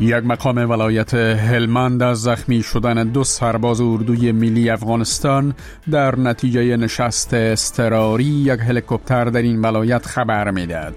یک مقام ولایت هلمند از زخمی شدن 2 سرباز اردوی ملی افغانستان در نتیجه نشست اضطراری یک هلیکوپتر در این ولایت خبر می‌دهد.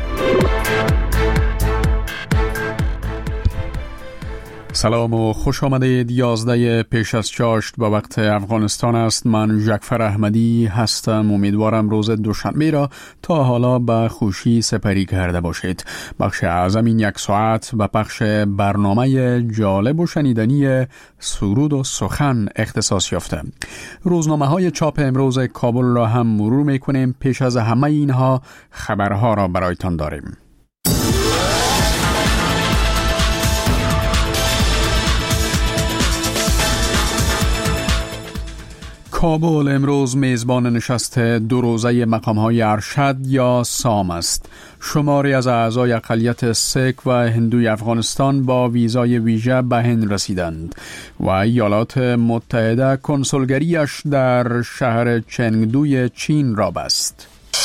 سلام و خوش آمدید. 11 پیش از چاشت با وقت افغانستان است. من جعفر احمدی هستم. امیدوارم روز دوشنبه را تا حالا به خوشی سپری کرده باشید. بخش اعظم این یک ساعت و بخش برنامه جالب و شنیدنی سرود و سخن اختصاص یافته. روزنامه های چاپ امروز کابل را هم مرور میکنیم. پیش از همه اینها خبرها را برایتان داریم. کابل امروز میزبان نشست 2 روزه مقام‌های ارشد یا سام است. شماری از اعضای اقلیت سیک و هندوی افغانستان با ویزای ویژه به هند رسیدند و ایالات متحده کنسولگریش در شهر چنگدوی چین را بست.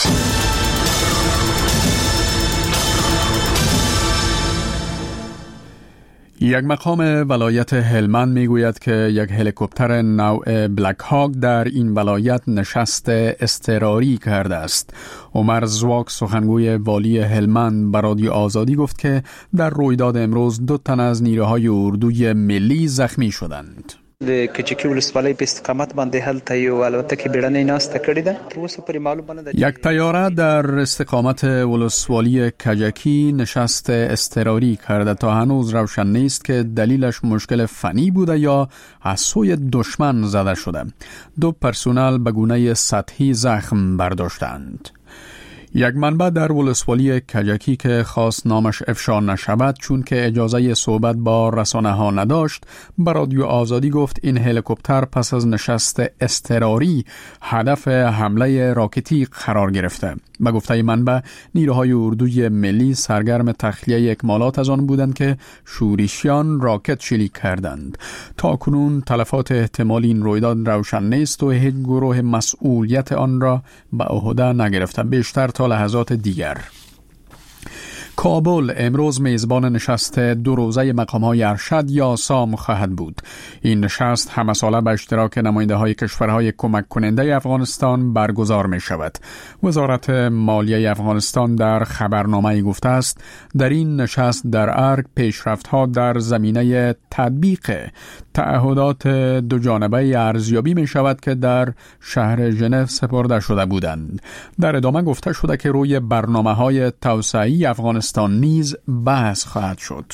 یک مقام ولایت هلمند میگوید که یک هلیکوپتر نوع بلک هاک در این ولایت نشست اضطراری کرده است. عمر زواک سخنگوی والی هلمند به رادیو آزادی گفت که در رویداد امروز 2 تن از نیروهای اردوی ملی زخمی شدند. د کچکی ولسوالۍ په استقامت باندې هلته یو الوتکه بیړنۍ ناسته کړې ده. اوس پرې معلومه ده یک طیاره در استقامت ولسوالی کجکی نشست اضطراری کرده. تا هنوز روشن نیست که دلیلش مشکل فنی بوده یا از سوی دشمن زده شده. 2 پرسونل به گونه سطحی زخم برداشتند. یک منبع در ولسوالی کجکی که خواست نامش افشا نشود چون که اجازه صحبت با رسانه ها نداشت به رادیو آزادی گفت این هلیکوپتر پس از نشست اضطراری هدف حمله راکتی قرار گرفته. به گفته منبع نیروهای اردوی ملی سرگرم تخلیه اکمالات از آن بودند که شورشیان راکت شلیک کردند. تا کنون تلفات احتمالی این رویداد روشن نیست و هیچ گروه مسئولیت آن را به عهده نگرفته. بیشتر تا لحظات دیگر. کابل امروز میزبان نشست 2 روزه مقام‌های ارشد یا سام خواهد بود. این نشست همساله به اشتراک نماینده‌های کشورهای کمک کننده افغانستان برگزار می شود. وزارت مالیه افغانستان در خبرنامه‌ای گفته است در این نشست در ارگ پیشرفت‌ها در زمینه تطبیق تعهدات 2 جانبه ارزیابی می شود که در شهر ژنو سپرده شده بودند. در ادامه گفته شده که روی برنامه‌های توسعه‌ای افغانستان نیز بحث خواهد شد.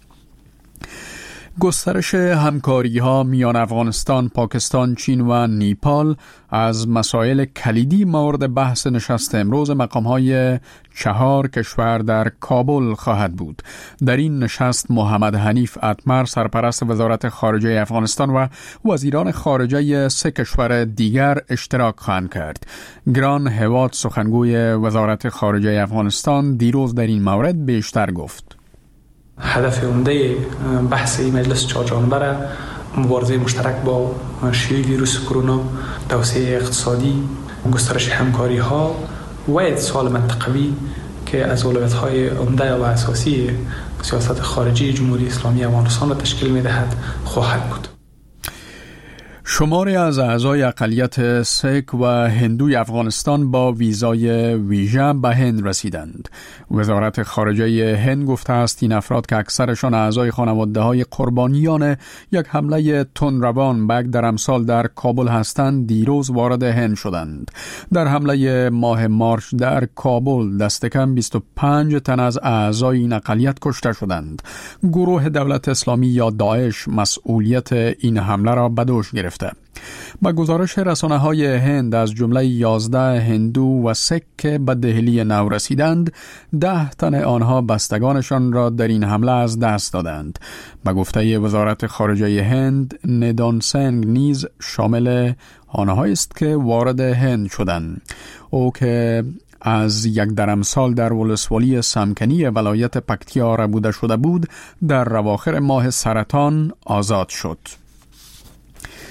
گسترش همکاری‌ها میان افغانستان، پاکستان، چین و نیپال از مسائل کلیدی مورد بحث نشست امروز مقام‌های 4 کشور در کابل خواهد بود. در این نشست محمد حنیف اتمر سرپرست وزارت خارجه افغانستان و وزیران خارجه 3 کشور دیگر اشتراک خواهند کرد. گران هوات سخنگوی وزارت خارجه افغانستان دیروز در این مورد بیشتر گفت. هدف عمده بحث این مجلس 4 جانبه مبارزه مشترک با شیوع ویروس کرونا، توسعه اقتصادی، گسترش همکاری ها و اتصال منطقوی که از اولویت‌های عمده و اساسی سیاست خارجی جمهوری اسلامی افغانستان را تشکیل می‌دهد خواهد بود. شماری از اعضای اقلیت سیک و هندوی افغانستان با ویزای ویژه به هند رسیدند. وزارت خارجه هند گفته است این افراد که اکثرشان اعضای خانواده‌های قربانیان یک حمله تندروان به یک درمسال در کابل هستند دیروز وارد هند شدند. در حمله ماه مارچ در کابل دست کم 25 تن از اعضای این اقلیت کشته شدند. گروه دولت اسلامی یا داعش مسئولیت این حمله را به دوش گرفت. با گزارش رسانه‌های هند از جمله 11 هندو و سیک که به دهلی نو رسیدند 10 تن آنها بستگانشان را در این حمله از دست دادند. با گفته وزارت خارجه هند ندان سنگ نیز شامل آنهایی است که وارد هند شدند. او که از یک درمسال در ولسوالی سمکنی ولایت پکتیا ربوده شده بود در اواخر ماه سرطان آزاد شد.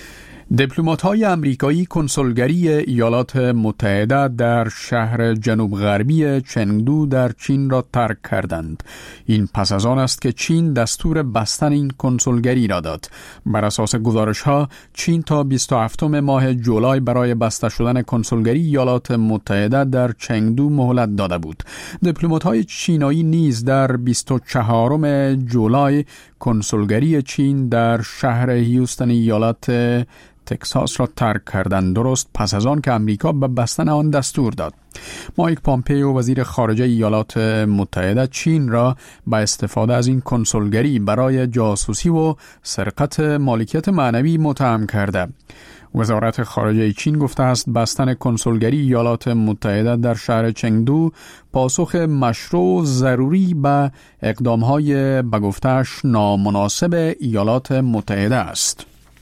دیپلمات‌های آمریکایی کنسولگری ایالات متحده در شهر جنوب غربی چنگدو در چین را ترک کردند. این پس از آن است که چین دستور بستن این کنسولگری را داد. بر اساس گزارش‌ها چین تا 27 ماه جولای برای بسته شدن کنسولگری ایالات متحده در چنگدو مهلت داده بود. دیپلمات‌های چینایی نیز در 24 جولای کنسولگری چین در شهر هیوستن ایالات تکساس را ترک کردند، درست پس از آن که امریکا به بستن آن دستور داد. مایک پامپئو وزیر خارجه ایالات متحده چین را با استفاده از این کنسولگری برای جاسوسی و سرقت مالکیت معنوی متهم کرده. وزارت خارجه چین گفته است بستن کنسولگری ایالات متحده در شهر چنگدو پاسخ مشروع ضروری به اقدام‌های به گفته‌اش نامناسب ایالات متحده است.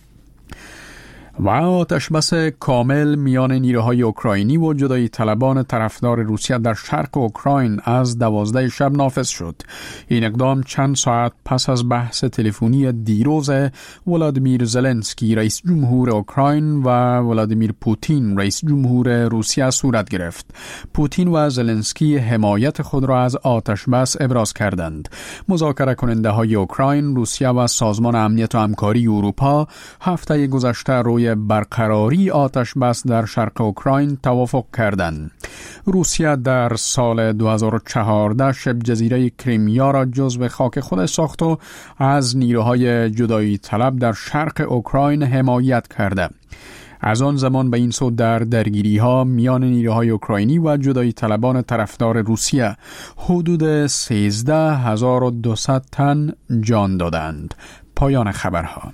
و آتش‌بس کامل میان نیروهای اوکراینی و جدایی طلبان طرفدار روسیه در شرق اوکراین از 12 شب نافذ شد. این اقدام چند ساعت پس از بحث تلفنی دیروز ولادیمیر زلنسکی رئیس جمهور اوکراین و ولادیمیر پوتین رئیس جمهور روسیه صورت گرفت. پوتین و زلنسکی حمایت خود را از آتش‌بس ابراز کردند. مذاکره کننده های اوکراین، روسیه و سازمان امنیت و همکاری اروپا هفته گذشته روی برقراری آتش‌بس در شرق اوکراین توافق کردند. روسیه در سال 2014 شبه جزیره کریمیا را جزو خاک خود ساخت و از نیروهای جدایی طلب در شرق اوکراین حمایت کرده. از آن زمان به این سو در درگیری‌ها میان نیروهای اوکراینی و جدایی طلبان طرفدار روسیه حدود 13,200 تن جان دادند. پایان خبرها.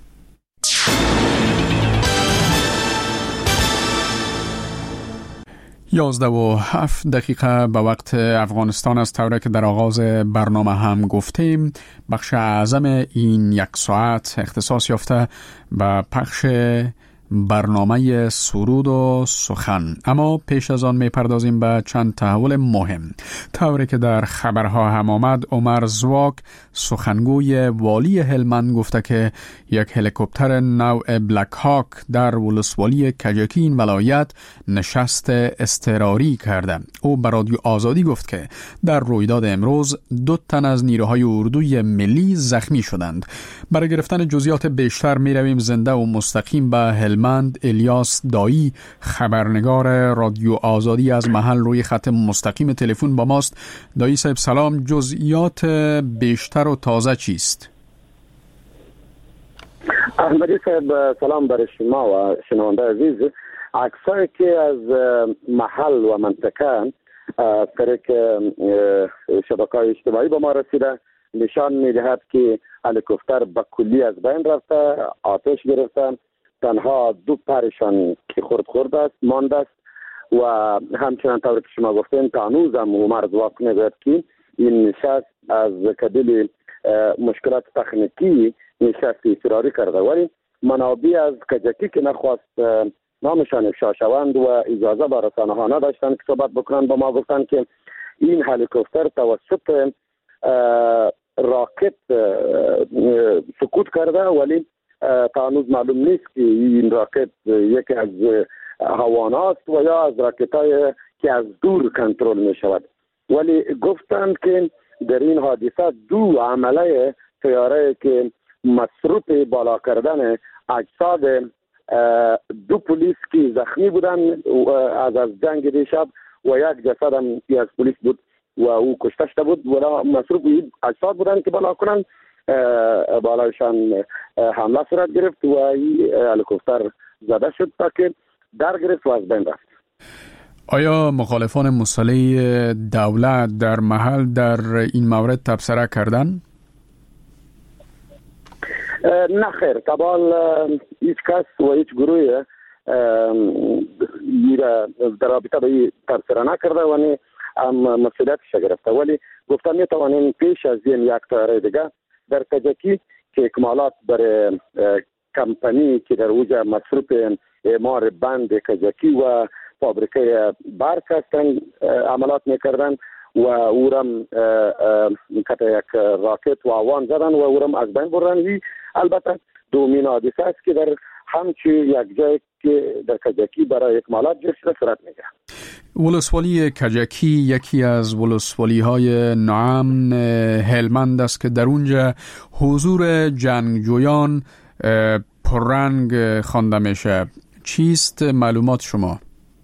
11:07 به وقت افغانستان است، طوری که در آغاز برنامه هم گفتیم. بخش اعظم این یک ساعت اختصاص یافته به پخش برنامه سرود و سخن، اما پیش از آن میپردازیم به چند تحول مهم. طوری که در خبرها هم آمد، عمر زواک سخنگوی والی هلمند گفته که یک هلیکوپتر نوع بلک هاک در ولسوالی کجکی این ولایت نشست اضطراری کرده. او به رادیو آزادی گفت که در رویداد امروز 2 تن از نیروهای اردوی ملی زخمی شدند. برای گرفتن جزئیات بیشتر می رویم زنده و مستقیم به هلمند. الیاس دایی خبرنگار رادیو آزادی از محل روی خط مستقیم تلفن با ماست. دایی صاحب سلام، جزئیات بیشتر و تازه چیست؟ احمدی صاحب سلام برای شما و شنونده عزیز. عکسایی که از محل و منطقه طریق شبکه‌های اجتماعی به ما رسیده نشان می‌دهد که هلیکوپتر به کلی از بین رفته، آتش گرفته، تنها 2 پرشان که خورد است مانده است و همچنان طوری که شما گفتین تا هنوز هم عمر زواک میگوید که این نشست از قبیل مشکلات تکنیکی نشست اضطراری کرده، ولی منابع از کجکی که نخواست نامشان افشا شوند و اجازه به رسانه ها نداشتند که صحبت بکنند با ما گفتند که این هلیکوپتر توسط راکت سقوط کرده، ولی تا هنوز معلوم نیست که این راکت یکی از هواناست و یا از راکت‌های که از دور کنترل می شود. ولی گفتند که در این حادثه 2 عمله طیاره که مصروف بالا کردن اجساد 2 پلیس که زخمی بودند از جنگ دیشب و یک جسد هم از پلیس بود و او کشته شده بود و مصروف اجساد بودند که بالا کنند. بالایشان حمله صورت گرفت و این هلیکوپتر زده شد تا که در گرفت و از بین رفت. آیا مخالفان مسلح دولت در محل در این مورد تبصره کردن؟ نه خیر، طبعا هیچ کس و هیچ گروه در رابطه به این تبصره نکرده و نه مسئولیتش گرفته، ولی گفتم میتوانیم پیش از این یک طیاره دیگه در کجکی که اکمالات برای کمپانی که در اوجه مصروف اعمار بند کجکی و فابریکه برق هستند عملات میکردن و اورم کتا یک راکت و آوان زدن و اورم از بین بردن. البته دومین حادثه است که در همچی یک جای که در کجکی برای اکمالات جسر صورت میگیره. ولسوالی کجکی یکی از ولسوالی‌های ناامن هلمند است که در اونجا حضور جنگجویان پررنگ خوانده میشه. چیست معلومات شما؟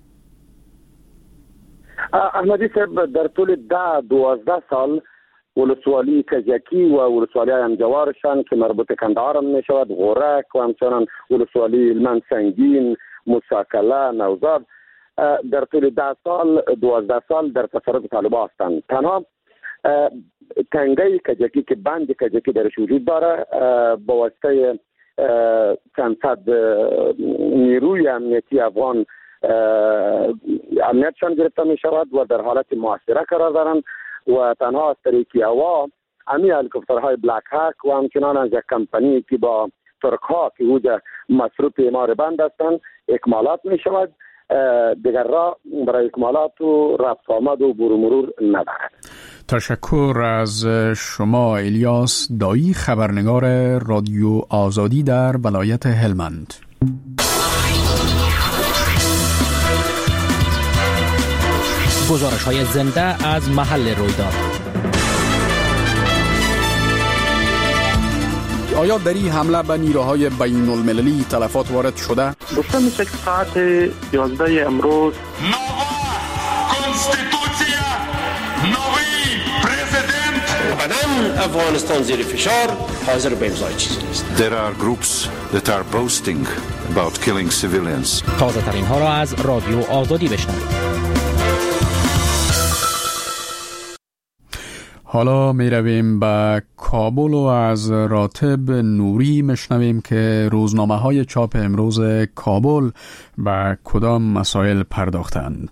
احمدی صاحب، در طول 12 سال ولسوالی کجکی و ولسوالی همجوارشان که مربوط کندهار می شود، غورک و همچنان ولسوالی هلمند سنگین، موسی-کلاه، نوزاد در طول 12 سال در تصرف طالبان هستند. تنها تنگه کجکی که بند کجکی درش وجود داره با واسطه چند صد نیروی امنیتی افغان امنیتشان گرفته می شود و در حالت محاصره قرار دارند و تنها از طریق هوا امی هلیکوپترهای بلک هاک و همچنان از یک کمپانی که با ترک ها که اوجا مصروف امار بند هستند اکمالات می شود. دیگر راه برای اکمالات و رفت آمد و برو مرور ندارد. تشکر از شما الیاس دایی، خبرنگار رادیو آزادی در ولایت هلمند. گزارش‌های زنده از محل رویداد. آیا در این حمله به نیروهای بین المللی تلفات وارد شده؟ گفته میشه که ساعت 11 امروز افغانستان زیر فشار حاضر به امضای چیزی نیست. There are groups that are boasting about killing civilians. تازه ترین ها را از رادیو آزادی بشنوید. حالا می رویم به کابل و از راتب نوری مشنویم که روزنامه های چاپ امروز کابل به کدام مسائل پرداختند.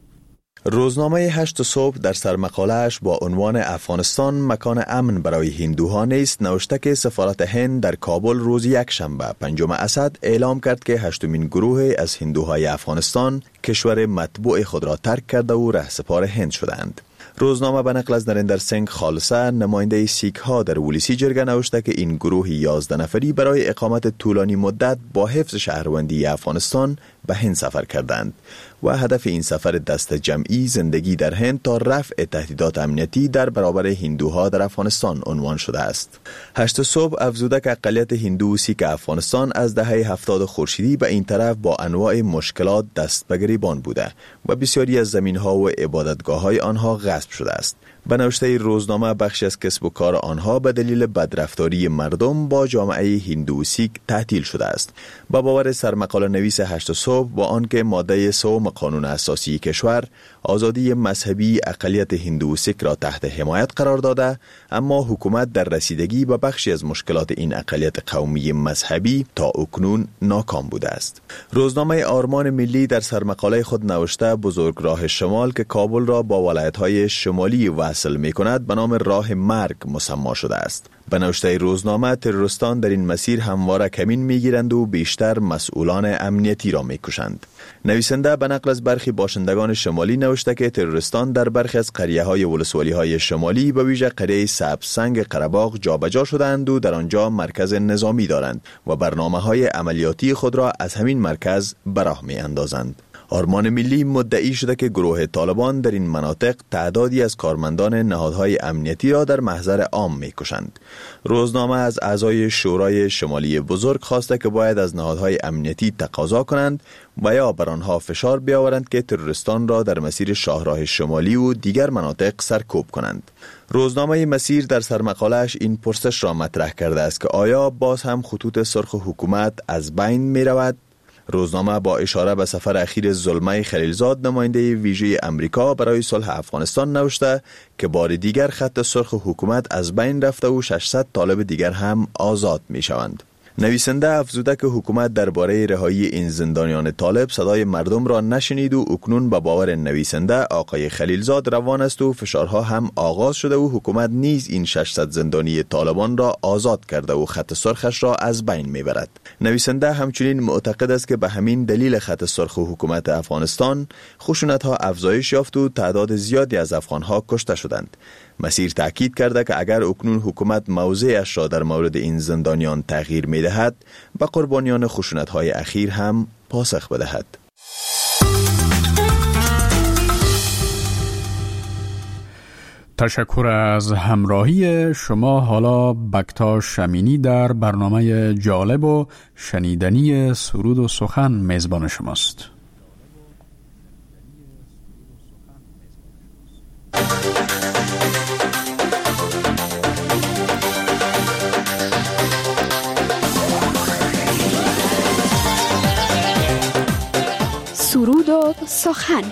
روزنامه 8 صبح در سرمقاله‌اش با عنوان افغانستان مکان امن برای هندوها نیست نوشته که سفارت هند در کابل روز یکشنبه 5 اسد اعلام کرد که 8مین گروه از هندوهای افغانستان کشور مطبوع خود را ترک کرده و رهسپار هند شدند. روزنامه به نقل از نریندر سنگ خالصه نماینده سیک ها در ولیسی جرگه نوشته که این گروه 11 نفری برای اقامت طولانی مدت با حفظ شهروندی افغانستان به هند سفر کردند و هدف این سفر دست جمعی زندگی در هند تا رفع تهدیدات امنیتی در برابر هندوها در افغانستان عنوان شده است. 8 صبح افزوده که اقلیت هندو و سیک افغانستان از دهه 70 خورشیدی به این طرف با انواع مشکلات دست به گریبان بوده و بسیاری از زمین‌ها و عبادتگاه‌های آنها غصب شده است. به نوشته روزنامه بخشی از کسب و کار آنها به دلیل بدرفتاری مردم با جامعه هندو و سیک تعطیل شده است. با باور سرمقاله نویس 8 صبح با آنکه ماده 3 قانون اساسی کشور آزادی مذهبی اقلیت هندو و سیک را تحت حمایت قرار داده، اما حکومت در رسیدگی به بخشی از مشکلات این اقلیت قومی مذهبی تا اکنون ناکام بوده است. روزنامه آرمان ملی در سرمقاله خود نوشته بزرگراه شمال که کابل را با ولایت‌های شمالی وصل می‌کند به نام راه مرگ مسمی شده است. به نوشته روزنامه تروریستان در این مسیر همواره کمین می‌گیرند و بیشتر مسئولان امنیتی را می‌کشند. نویسنده به نقل از برخی باشندگان شمالی نوشته که تروریستان در برخی از قریه‌های ولسوالی‌های شمالی به ویژه قریه سبزسنگ قره‌باغ جابجا شدند و در آنجا مرکز نظامی دارند و برنامه‌های عملیاتی خود را از همین مرکز به راه می‌اندازند. آرمان ملی مدعی شده که گروه طالبان در این مناطق تعدادی از کارمندان نهادهای امنیتی را در محضر عام می‌کشند. روزنامه از اعضای شورای شمالی بزرگ خواسته که باید از نهادهای امنیتی تقاضا کنند و یا بر آنها فشار بیاورند که تروریستان را در مسیر شاهراه شمالی و دیگر مناطق سرکوب کنند. روزنامه مسیر در سرمقاله‌اش این پرسش را مطرح کرده است که آیا باز هم خطوط سرخ حکومت از بین می رود؟ روزنامه با اشاره به سفر اخیر زلمه خلیلزاد نماینده ویژه امریکا برای صلح افغانستان نوشته که بار دیگر خط سرخ حکومت از بین رفته و 600 طالب دیگر هم آزاد می شوند. نویسنده افزوده که حکومت درباره رهایی این زندانیان طالب صدای مردم را نشنید و اکنون به باور نویسنده آقای خلیلزاد روان است و فشارها هم آغاز شده و حکومت نیز این 600 زندانی طالبان را آزاد کرده و خط سرخش را از بین میبرد. نویسنده همچنین معتقد است که به همین دلیل خط سرخ حکومت افغانستان خشونت‌ها افزایش یافت و تعداد زیادی از افغان‌ها کشته شدند. مسیر تاکید کرده که اگر اکنون حکومت موضعش را در مورد این زندانیان تغییر می دهد به قربانیان خشونت‌های اخیر هم پاسخ بدهد. تشکر از همراهی شما. حالا بکتاش امینی در برنامه جالب و شنیدنی سرود و سخن میزبان شماست. سرود و سخن.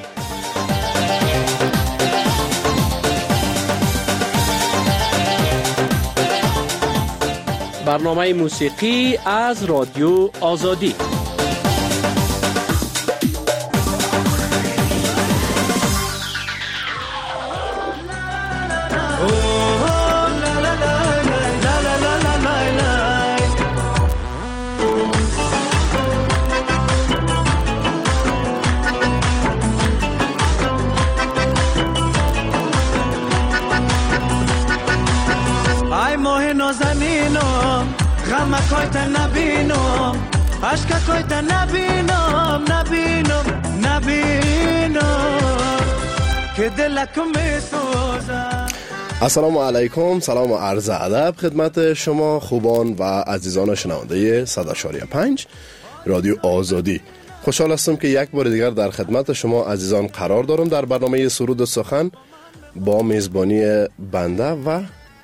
برنامه موسیقی از رادیو آزادی. کویت نبینم عشق کویت نبینم که دلکم میسوزه. السلام علیکم، سلام و عرض ادب خدمت شما خوبان و عزیزان شنونده 100.5 رادیو آزادی. خوشحال هستم که یک بار دیگر در خدمت شما عزیزان قرار دارم در برنامه سرود و سخن با میزبانی بنده و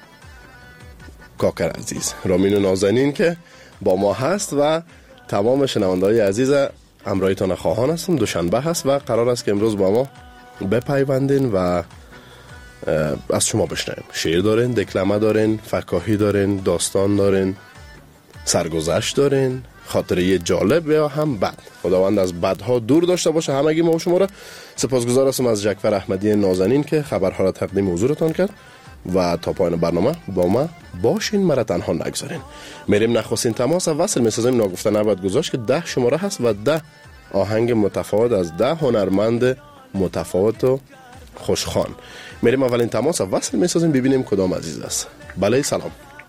کاکر عزیز رامین نازنین که با ما هست و تمام شنونده‌های عزیز همراهیتان خواهان هستم. دوشنبه هست و قرار است که امروز با ما بپیوندین و از شما بشنویم. شعر دارین، دکلمه دارین، فکاهی دارین، داستان دارین، سرگذشت دارین، خاطره جالب یا هم بد. خداوند از بدها دور داشته باشه همگی ما و شما را. سپاسگزار هستم از جعفر احمدی نازنین که خبرها را تقدیم حضورتان کرد و تا پایان برنامه با ما باشین، مرا تنها نگذارین. میریم نخستین تماس وصل میسازیم. ناگفته نباید گذاشت که 10 شماره هست و 10 آهنگ متفاوت از 10 هنرمند متفاوت و خوشخوان. میریم اولین تماس وصل میسازیم ببینیم کدام عزیز است. بله سلام.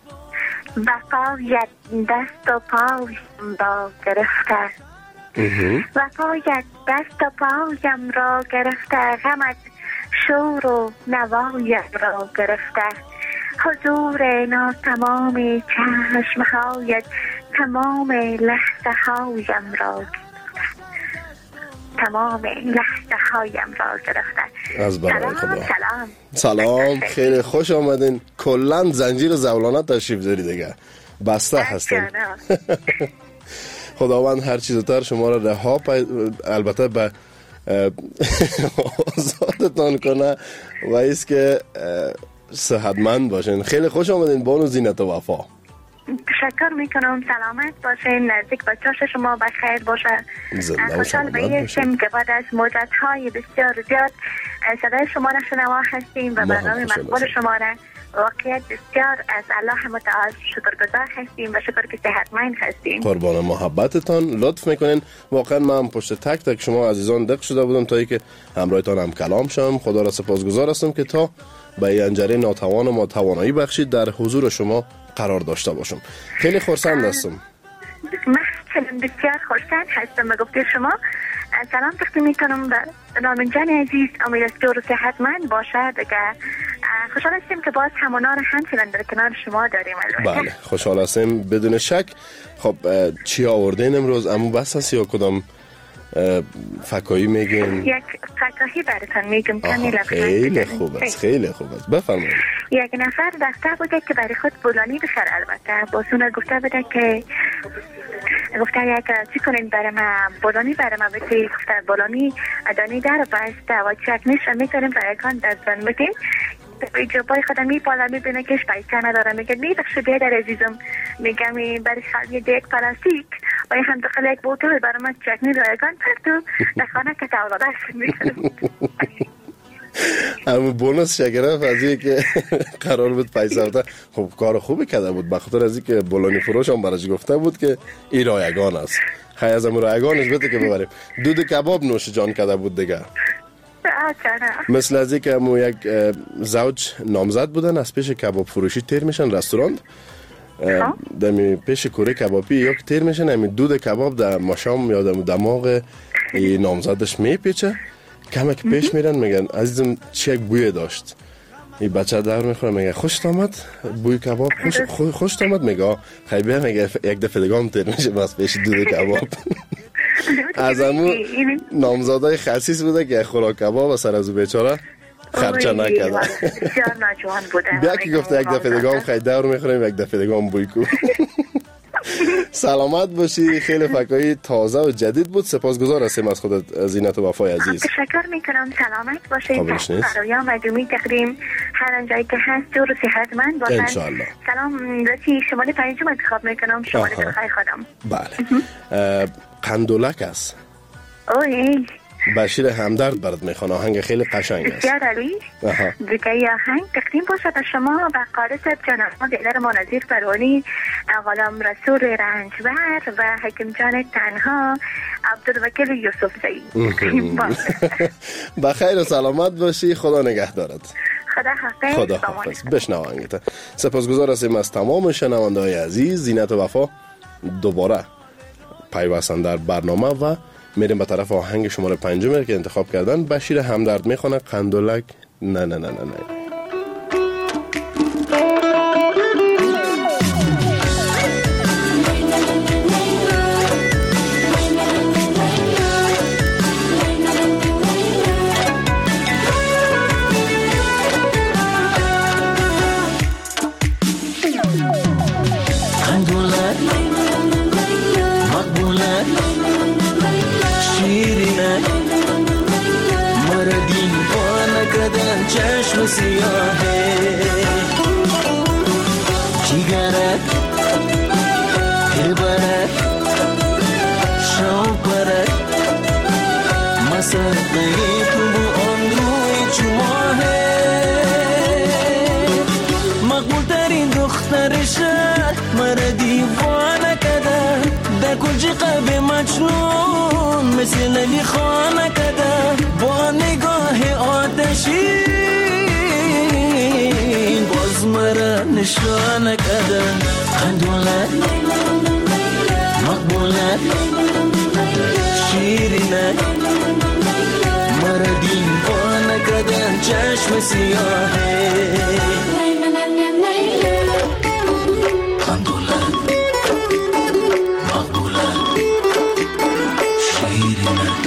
وفایت دست و پایم را گرفته، وفایت دست و پایم را گرفته، غمت شور و نوایم را گرفته، حضور ناتمام چشمهایت تمام لحظه هایم را گرفته. از برای خدا. سلام خیلی خوش آمدین. کلن زنجیر زولانه تشریف داری دیگه، بسته هستین. خداوند هر چیزتر شما را رها البته به آزادتان کنه و ایست که صحتمند باشین. خیلی خوش آمدین بانو زینت و وفا. تشکر میکنم. سلامت باشین، نزدیک بچه‌ش شما بخیر باشه. خوشحال به این شم که بعد از مدت‌های بسیار زیاد صدای شما را شنوا هستیم و برنامه مقبول شما را واقعیت بسیار از الله متعال شکرگزار هستیم و شکر که صحتمند هستیم. قربان محبتتان، لطف میکنین. واقعا من پشت تک تک شما عزیزان دق شده بودم تا اینکه همراهتان هم کلام شم. خدا را سپاسگزار هستم که تا به این انجره ناتوان ما توانایی بخشید در حضور شما قرار داشته باشم. خیلی خرسند هستم. من بسیار خرسند هستم به گفته شما. سلام تقدیم میکنم به رامین جان عزیز. امید است که صحتمند باشه دیگه. خوشحال هستیم که باز همونا رو همچنان در کنار شما داریم. بله خوشحال هستیم بدون شک. خب چی آوردین امروز؟ امو بس هست یا کدام فکاهی میگین؟ یک فکاهی براتون میگم. خیلی خوب است، خیلی خوب است. بفرمایید. یک نفر دکتر بوده که برای خود بولانی بخره. البته باسون گفته بوده که گفته یک چی کنین برای ما بولانی برای ما بسید. گفته بولانی ادانی در بسته و چک نیش میکنیم رایگان در زن بکن جوابای خودم میپالا میبینه کهش پیسه نداره. میگه میبخشو بیادر عزیزم. میگم برای خالی دیگ پلاستیک و هم داخل یک بوتل برای من چکنی رایگان پرتو در خانه که تولده میکنم. اما بونس شگرف از این که قرار بود پیسه بده. خب کار خوبی کرده بود بخاطر از این که بولانی فروش هم براش گفته بود که این رایگان است. خیلی از امون رایگانش بده که ببریم. دود کباب نوش جان کرده بود دیگه. مثل از که همون یک زوج نامزد بودن از پیش کباب فروشی تیر میشن رستوران دمی پیش کوره کبابی یک تیر میشن همی دود کباب در مشام یا دماغ نامزدش میپیچه کمه که پیش میرن میگن عزیزم چی یک بوی داشت این بچه دور میخوره میگه خوشت آمد بوی کباب خوشت آمد میگه خیلی میگه یک دفعه دیگه هم تیر میشه بس پیش دود کباب از همون نامزادای خسیس بوده که خوراک کباب سر از بیچاره خرچه نکرده بیا که گفته یک دفعه دیگه هم خیلی دور میخوریم یک دفعه دیگه هم بوی کو سلامت باشی خیلی فکایی تازه و جدید بود سپاسگزار هستیم از خودت زینت و وفای عزیز تشکر میکنم سلامت باشید برایم و دومی تقدیم هر انجایی که هست جور و صحتمند باشن انشاءالله سلام رسی شمال پنجم انتخاب میکنم شمال بخوای خودم بله قندولک است اوه بشیر همدرد برات میخوان آهنگ خیلی قشنگ است بسیار عالی دیگه آهنگ تقدیم باشه به شما و قاری صاحب جان دلر ما نظیر فرانی غلام رسول رنجبر و حکیم جان تنها عبدالوکیل یوسف زئی بخیر و سلامت باشی خدا نگهدارت خدا حافظ بشنو آهنگت سپاسگزار هستیم از تمام شنونده‌های عزیز زینت و وفا دوباره پیوستن در برنامه و میریم به طرف آهنگ شماره 5 که انتخاب کردن بشیر همدرد میخونه قندولک نه چشم سیاهه جیگرت هبرت شوقرت مسرقه تو بو آن روی چماهه مقبول ترین دختر شهر مرا دیوانه کده در کجی قلب مجنون مثل علی خانه کده با نگاه آتشی باز مرا نشانه کدن قندولت مقبولت شیرینت مرا دیوانه کدن چشم سیاهه قندولت مقبولت شیرینت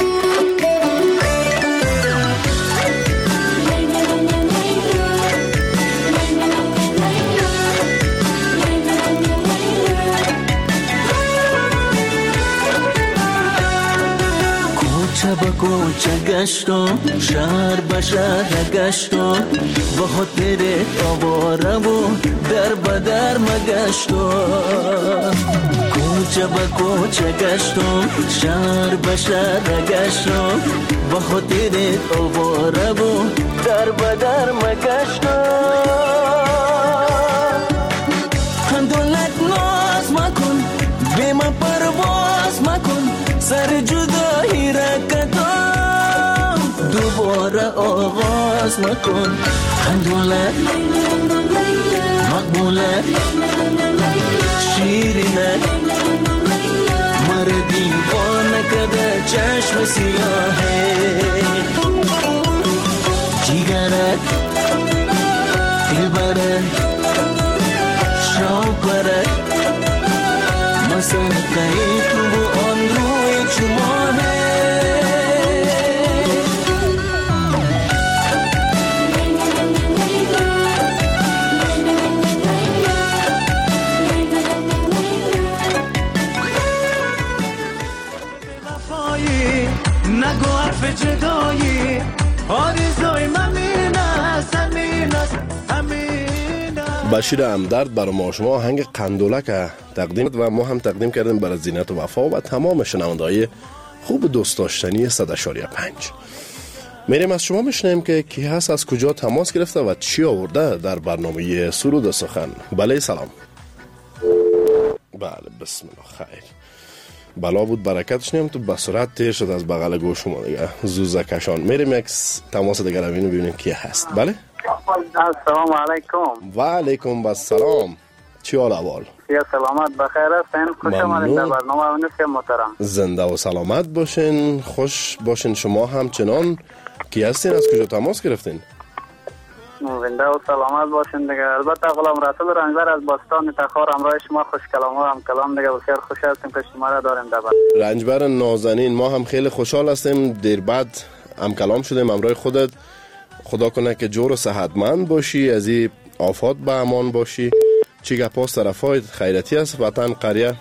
کوچه گشتم شهر به شهر گشتم با خاطر آواره و در بدر مگشتم کوچه به کوچه گشتم شهر به شهر گشتم با خاطر آواره و در بدر مگشتم قندولک ناز مکن به من پرواز مکن سر جدایی رکتم دوباره آغاز مکن قندولت مقبولت شیرینت مرا دیوانه کده چشم سیاهه جیگرت دلبرت شوقرت مسرقه تو بو آن روی چماهه نگو حرف جدایی آرزوی من این است همین است بشیر همدرد برای ما شما آهنگ قندولک تقدیم و ما هم تقدیم کردیم برای زینت و وفا و تمام شنونده‌های خوب دوست داشتنی 100.5 میریم از شما میشنیم که کی هست از کجا تماس گرفته و چی آورده در برنامه سرود سخن. بله سلام. بله بسم الله خیر. بلا بود برکتش نیم تو بسرعت تیر شد از بغل گوش شما دیگه زوزه کشان. میریم یک تماس دیگر رو ببینیم کی هست. بله السلام علیکم. و علیکم السلام. چی حال احوال؟ یا سلامت بخیر هستین؟ خوش آمدید در برنامه ونس محترم. زنده و سلامت باشین، خوش باشین. شما همچنان کی هستین؟ از کجا تماس گرفتین؟ زنده و سلامت باشین دیگه. البته غلام رسول رنجبر از باستان تخار همراه شما خوش کلام و هم کلام دیگه. بسیار خوش هستیم که شما را داریم در رنجبر نازنین. ما هم خیلی خوشحال هستیم دیر بعد هم کلام شدیم همراه خودت. خدا کنه که جور و صحتمند باشی، از این آفات به امان باشی. چی گپاس طرفای خیرتی است وطن قریه؟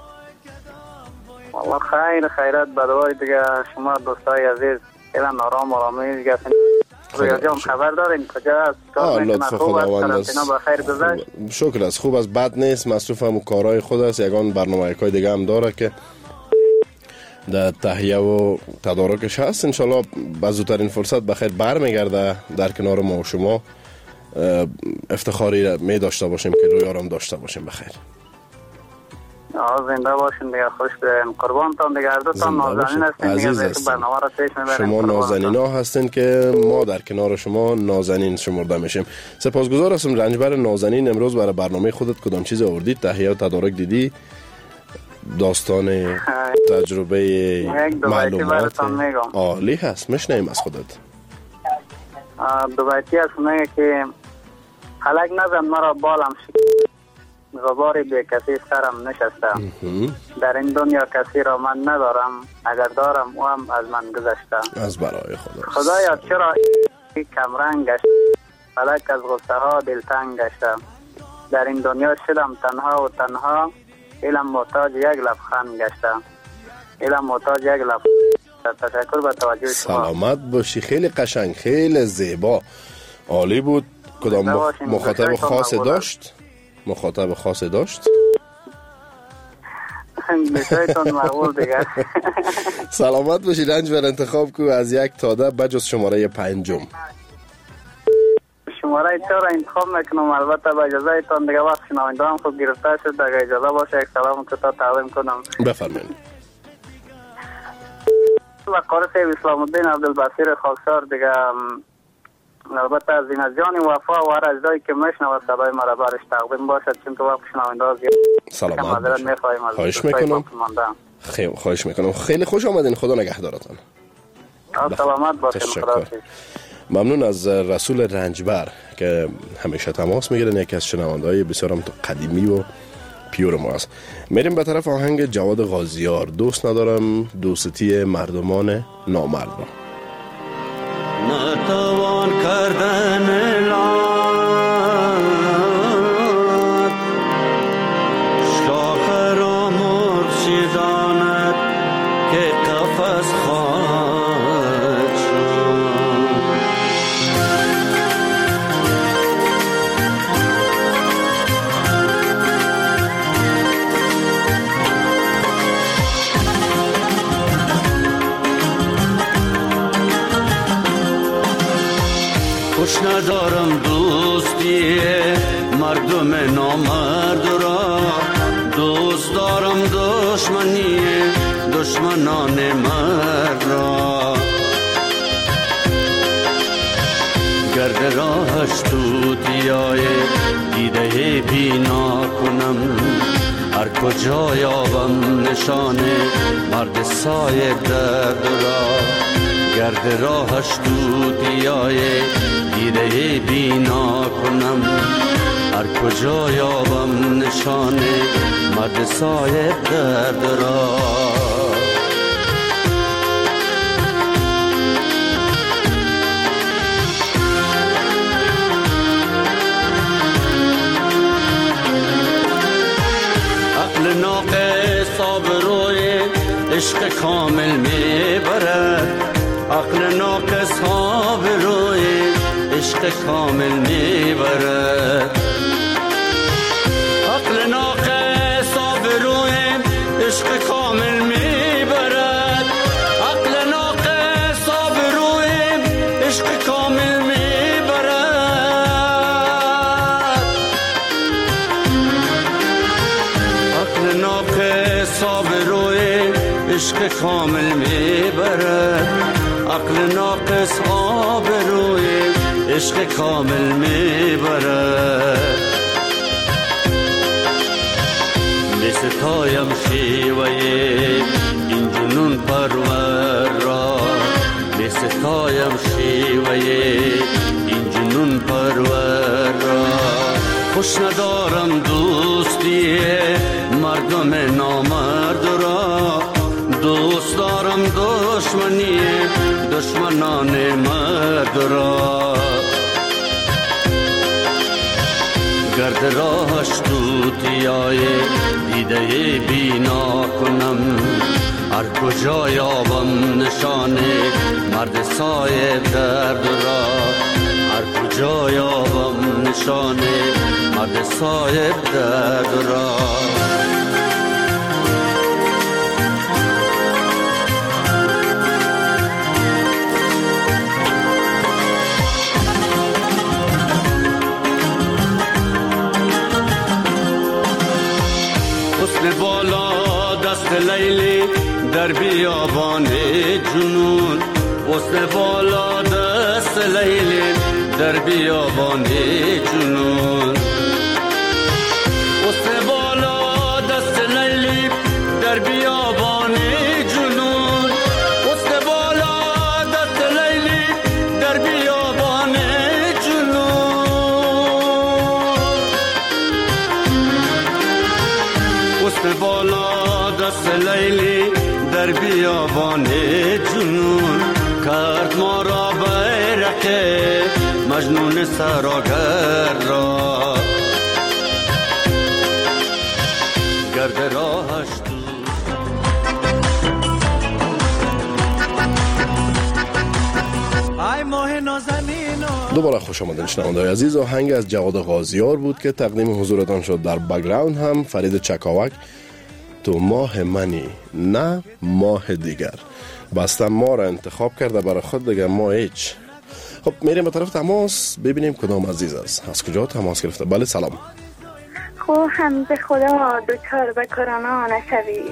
والله خیرت بدوای دیگه. شما دوستای عزیز خیلی نارام آرامی دیگه. رویا خبر دارین کجا است؟ لطف خداوند است. شکر است. خوب است، بد نیست. مصروف هم کارهای خود است. یگان برنامه یکای دیگه هم داره که در تهیه و تدارکش هست. انشالله با زودترین فرصت بخیر برمیگرده در کنار ما و شما. افتخاری می داشته باشیم که روی آرام داشته باشیم. بخیر زنده باشین دیگه. خوش بریم. قربانتان دیگه. هر دوتان نازنین هستین دیگه. برنامه را پیش میبریم. شما نازنین ها هستین که ما در کنار شما نازنین شمرده میشیم. سپاسگزار هستم رنجبر نازنین. امروز برای برنامه خودت کدام چیز آوردید؟ تهیه و تدارک دیدی؟ داستان تجربه معلومات عالی هست. میشنیم از خودت. دو بیتی هست میگه که خلق نزن مرا بالم غباری به کسی سرم نشسته. در این دنیا کسی را من ندارم، اگر دارم او هم از من گذشته. از برای خدایا چرا کمرنگ گشت، فلک از غصه ها دلتنگ گشته. در این دنیا شدم تنها و تنها، علم محتاج یک لبخند گشته. علم محتاج یک لبخند. تشکر به توجه شما. سلامت باشی. خیلی قشنگ، خیلی زیبا، عالی بود. کدام مخاطب خاصی داشت؟ مخاطب خاصی داشت؟ بسیارتون مقبول دیگه. سلامت باشی رنجبر. انتخاب کو از 1 تا 10 بجز شماره 5. شماره 4 انتخاب میکنم. البته با اجازه تان دیگه وقت شنونده هم خوب گرفته شد. دیگه اجازه باشه یک سلام کوتاه تقدیم کنم. بفرمایید. و قاری صاحب اسلام الدین عبدالبصیر خاکسار دیگه. البته از این از جان وفا و هر اجزایی که میشنوه صدای مرا برش تقدیم باشد، چون تو وقت شنونده ها زیاد. سلامت خواهش میکنم. خواهش میکنم. خیلی خوش آمدین. خدا نگهدارتان. سلامت باشین. ممنون از رسول رنجبر که همیشه تماس میگیرن. یکی از شنونده های بسیار هم قدیمی و پیور ما است. میریم به طرف آهنگ جواد غازیار. دوست ندارم دوستی مردمان نامرد را. نتوان کردن لاد شاخ را مرشداند که قفص خواهد شد. خوش ندارم دوستی مردم نامرد را، دوست دارم دشمنی دشمنان مرد را. گرد راهش توتیای دیده بینا کنم، هر کجا یابم نشان مرد سایه درد را. گرد راهش توتیای دیده بینا کنم، هر کجا یابم نشان مرد سایه درد را. عقل ناقص آبروی عشق کامل میبرد، عقل ناقص آبروی عشق کامل میبرد. عقل ناقص آبروی عشق کامل میبرد، عقل ناقص آبروی عشق کامل میبرد. عقل ناقص آبروی عشق کامل میبرد، عقل ناقص آبروی عشق کامل میبرد. میستایم شیوه این جنون پرور را، میستایم شیوه این جنون پرور را. خوش ندارم دوستی مردم نامرد را، دوست دارم دشمنی دشمنان مرد را. گرد راهش توتیای دیده بینا کنم، هر کجا یابم نشان مرد صاحب درد را، هر کجا یابم نشان مرد صاحب درد را. حسن بالا دست لیلی در بیابان جنون، حسن بالا دست لیلی در بیابان جنون، حسن بالا دست لیلی در بیابان جنون، حسن بالا دست لیلی در بیابان جنون، حسن بالا دست لیلی در بیابان جنون. کرد ما را بیرق مجنون سراگر را، گرد راهش دوباره خوش آمدین شنونده‌های عزیز. آهنگ از جواد غازیار بود که تقدیم حضورتان شد. در بک‌گراند هم فرید چکاوک تو ماه منی نه ماه دیگر. بستم ما را انتخاب کرده برای خود، دیگه ما هیچ. خب میریم به طرف تماس ببینیم کدام عزیز است. از کجا تماس گرفته؟ بله سلام. خو حمد خدا دوچار به کرونا نشوید.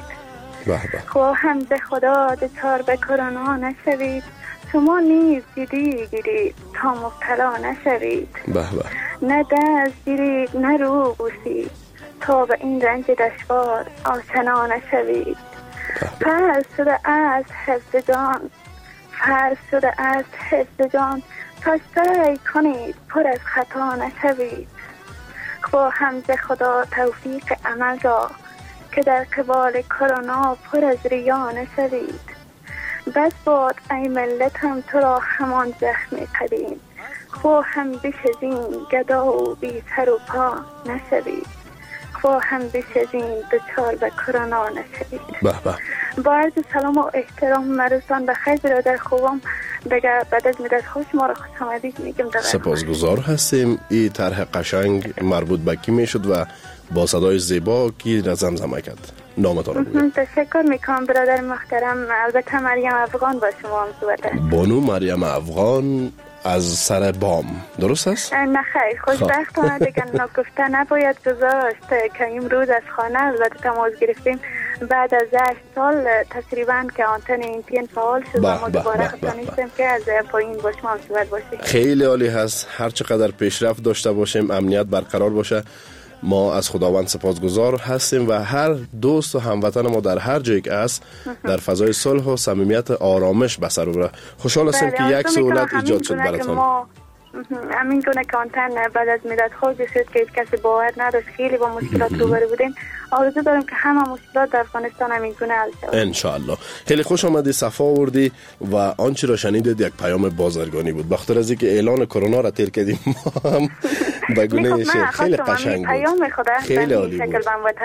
خو حمد خدا دوچار به کرونا نشوید. شما نیز جدی گیرید تا مبتلا نشوید. نه دست گیرید نه رو بوسید تا به این رنج دشوار آشنا نشوید. فرض شده است حفظ جان، فرض شده است حفظ جان، تا سعی کنید پر از خطا نشوید. خوا حمد خدا توفیق عمل را که در قبال کرونا پر از ریا نشوید. بس باد ای ملتم تو را همان زخم قدیم، خوا هم بشزین گدا و بی سر و پا نشوید. خوا هم بشزین دچار به کرونا نشوید. با عرض سلام و احترام مرسان بخیر برادر خوبم. دیگه بعد از مدت خوش ما را خوش آمدید میگم. سپاسگزار هستیم. این طرح قشنگ مربوط به کی میشد و با صدای زیبا کی را زمزمه کرد؟ نامتان رو بگید. تشکر میکنم برادر محترم. البته مریم افغان با شما هم صحبت. بانو مریم افغان از سر بام، درست است؟ نه خیر، خوشبختانه دیگه نگفته نباید گذاشت که امروز از خانه البته تماس گرفتیم بعد از 8 سال تقریبا که آنتن اینتین فعال شد و ما دوباره خواستیم که از پایین با شما صحبت باشیم. خیلی عالی هست. هر چقدر پیشرفت داشته باشیم، امنیت برقرار باشه، ما از خداوند سپاسگزار هستیم و هر دوست و هموطن ما در هر جایی که است در فضای صلح و صمیمیت آرامش به سر ببره. خوشحال هستیم که یک سهولت ایجاد شد براتون. همین گونه که آنتن بعد از مدت خود شد که کسی باور نداشت، خیلی با مشکلات روبرو بودیم. آرزو داریم که همه مشکلات در افغانستان همین گونه حل شود ان شاء الله. خیلی خوش آمدی، صفا آوردی و آنچه را شنیدید یک پیام بازرگانی بود. بخاطر از اینکه اعلان کرونا را تیر کردیم ما هم به گونه خیلی قشنگ بود، خیلی عالی بود،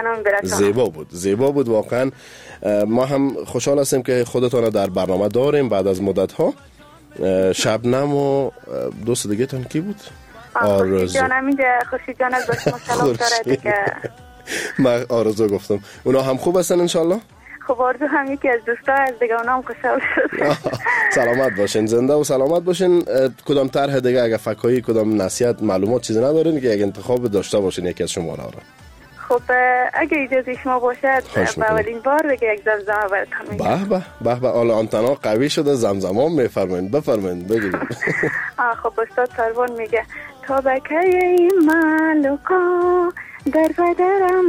زیبا بود واقعا. ما هم خوشحال هستیم که خودتان در برنامه داریم بعد از مدت ها. شبنم و دوست دیگه تان کی بود؟ آرزو جانم اینجا. خوشی جان از شما سلام داره که من آرزو گفتم. اونا هم خوب هستن انشالله؟ خب آرزو هم یکی از دوستا از دیگه اونا هم خوشحال شد. سلامت باشین، زنده و سلامت باشین. کدام طرح دیگه اگه فکایی کدام نصیحت معلومات چیزی ندارین که یک انتخاب داشته باشین یکی از شما را؟ خب اگه اجازه شما باشد به اولین بار بگه یک زمزمه براتون میگم. به به حالا آنتنا قوی شده، زمزمه میفرمایید، بفرمایید بگید. خب استاد سروان میگه تا بکه مالوکا در بدرم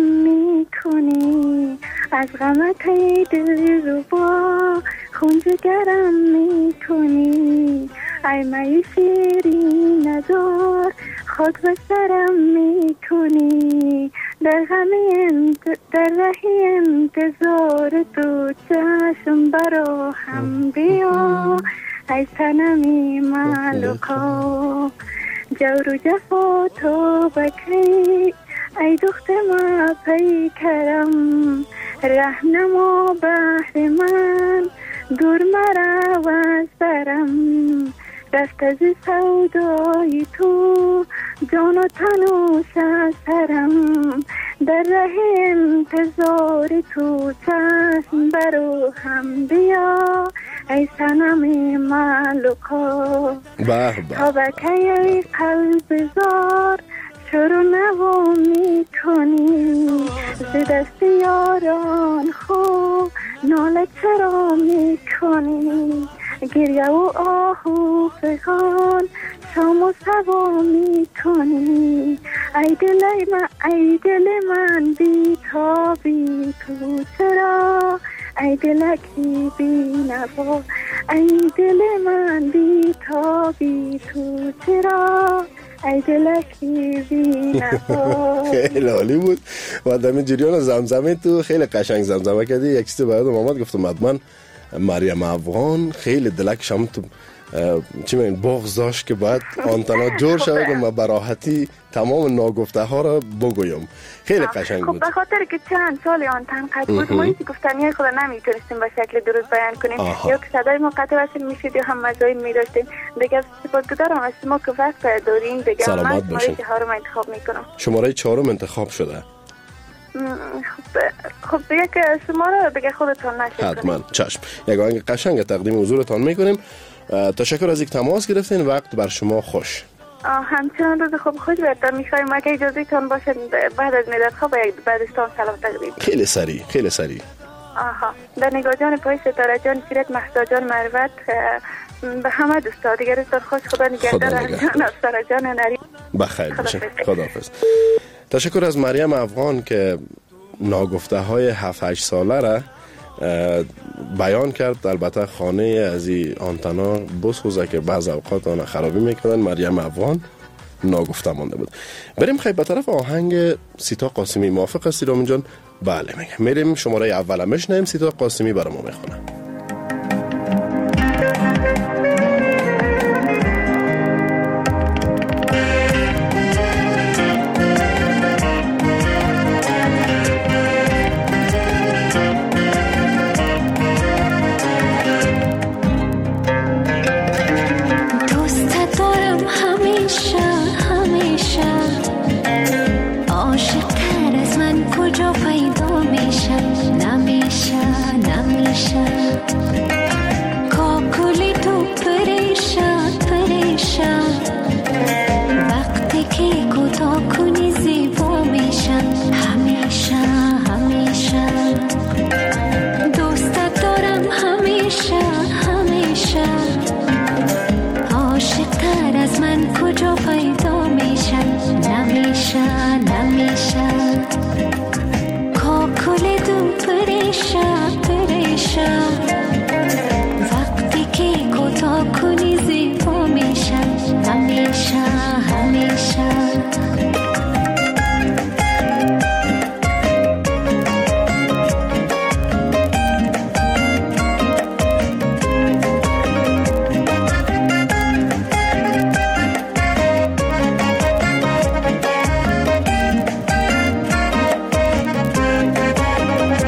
میکنی، از غمت دل روبا خونجگرم میکنی، ای مای شیرین نزار خاک بسرم میکنی، در رهی انتظار تو چشم برا هم بیا، ای سنمی مالوکا جور و جفا تو بکی، ای دخت ما پیکرم رهنما بحر من، دور مرا و سرم دست از سودای تو، جان و تن و سرم در ره انتظار تو چشم برو هم بیا، ای سنم مالوکا تا بکی ای قلب زار شروع نوا میکنی، ز دست یاران خوب ناله چرا میکنی، گریه و آه و فغان شام و سوا میکنی، ای دل من بی تابی تو چرا، ای دلکی بی نوا، ای دل من بی تابی تو چرا، ای دلکی بی نوا. خیلی عالی بود و در جریان زمزمه تو خیلی قشنگ زمزمه کردی. یک چیز برای محمد گفتم حتما مریم افغان خیلی دلکش هم تو چی میگن بغض داشت که باید آنتنا جور شود و من براحتی تمام ناگفته ها را بگویم. خیلی قشنگ بود. خب به خاطر که چند سال آنتن قطع بود ما هیچ گفتنی خود نمیتونستیم به شکل درست بیان کنیم، یا که صدای ما قطع وصل میشد یا هم مزاین میداشتیم. دیگه سپاسگزارم از شما که وقت دارین. دیگه سلامت من شماره 4 رو انتخاب میکنم. شماره 4 انتخاب شده. خب یک شما رو دیگه خودتون نشید حتما چشم. یک آهنگ قشنگ تقدیم حضورتان میکنیم. تشکر از اینکه تماس گرفتین. وقت بر شما خوش. همچنان روز خوش براتون میخوایم. اگه اجازه تان باشه بعد از مدت ها بعدستان سلام تقدیم. خیلی سریع در نگاه جان پای ستاره جان سیرت مهدا جان مروت به همه دوستا دیگر استاد خوش. خدا نگهدار جان افسر جان نری بخیر باشه. خداحافظ. تشکر از مریم افغان که ناگفته های 7-8 ساله را بیان کرد. البته خانه از این آنتنا بسوزه که بعض اوقات آن خرابی میکنن. مریم افغان ناگفته مانده بود. بریم خیلی به طرف آهنگ سیتا قاسمی. موافق هستی رامین جان؟ بله میریم شماره اول میشنیم. سیتا قاسمی برای ما میخونه.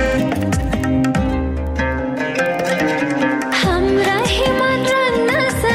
همراه من را نزن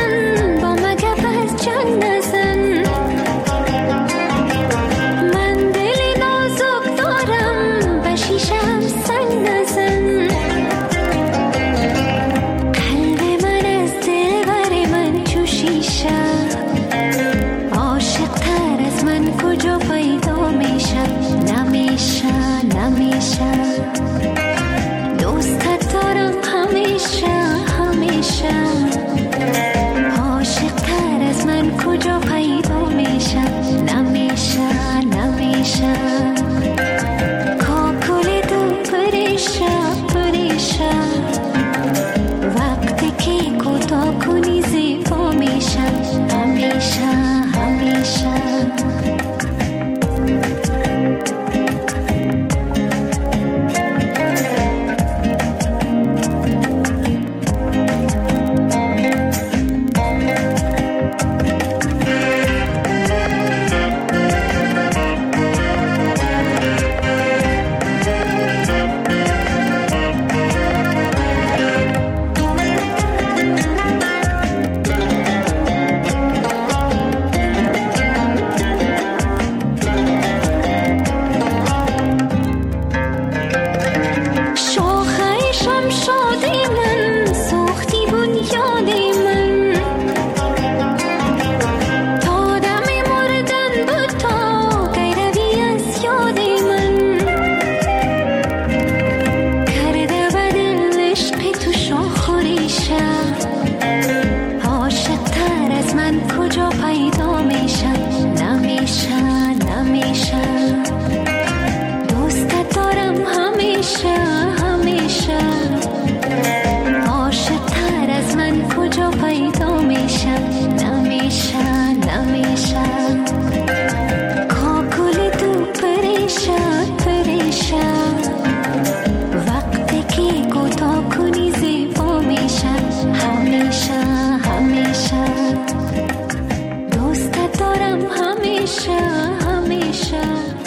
همیشه همیشه